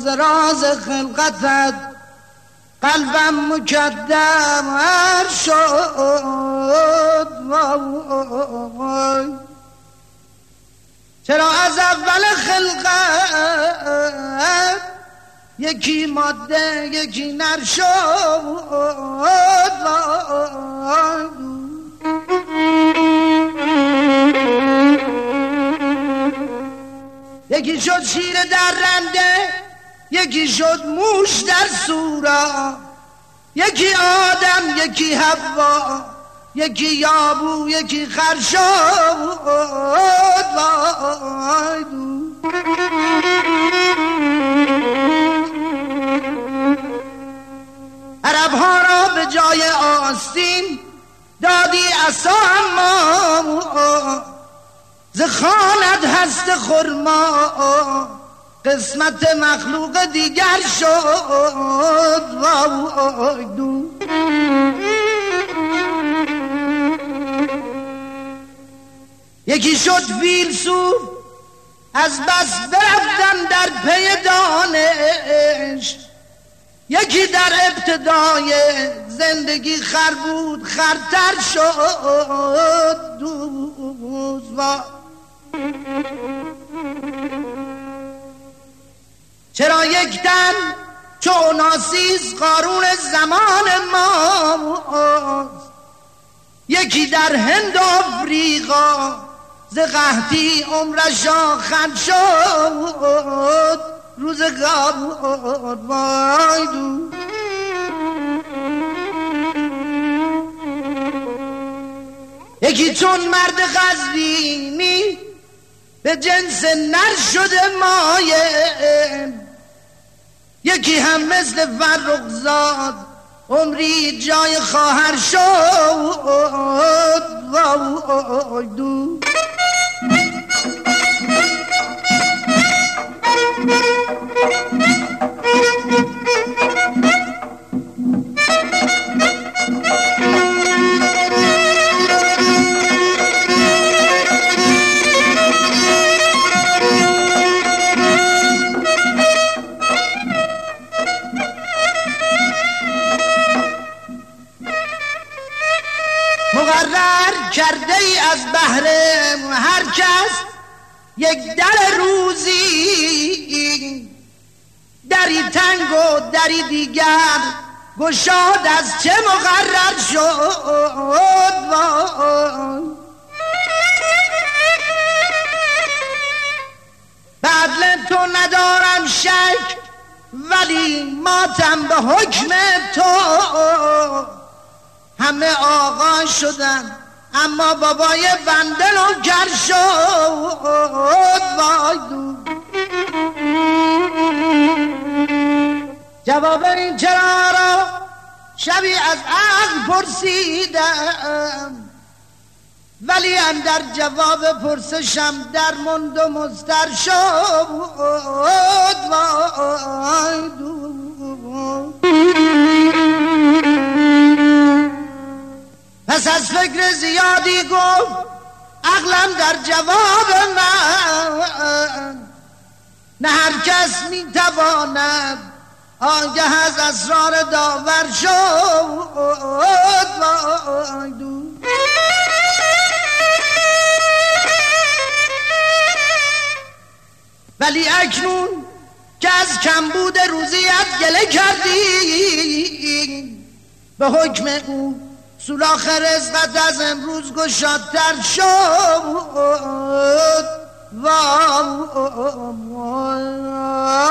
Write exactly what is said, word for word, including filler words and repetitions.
راز خلقتت قلبم مکدر شد. چرا از اول خلقت یکی ماده یکی نر شد؟ یکی شد شیر در رنده، یکی شد موش در سورا، یکی آدم یکی حوا، یکی یابو یکی خر شد. عرب ها را به جای آستین دادی عصا، اما ز خوانت هست خرما قسمت مخلوق دیگر شد. یکی شد فیلسوف از بس برفتن در پی دانش، یکی در ابتدای زندگی خر بود خرتر شد. دوز چرا یک تن چو ناسیز قارون زمان ماست، یکی در هند و افریقا ز قحطی عمرش آخر شد. روزگار وای دو یکی چون مرد قزوینی به جنس نر شده مایه، یکی هم مثل فرخزاد عمری جای خواهر شد. وای دو مقرر کرده ای از بهر هر کس یک در روزی، دری تنگ و دری دیگر گشاد از چه مقرر شد. به عدل تو ندارم شک، ولی ماتم به حکم تو. همه آقا شدن اما بابای بنده نوکر شد. وای دو جواب این چرا را شبی از عقل پرسیدم، ولی اندر جواب پرسشم در مند و مضطر شد. وای دو پس از فکر زیادی گفت عقلم در جواب من، نه هر کس میتواند آگه از اسرار داور شد. ولی اکنون که از کمبود روزیت گله کردی، به حکم او سولاخ رزقت از امروز گشادتر شد. وای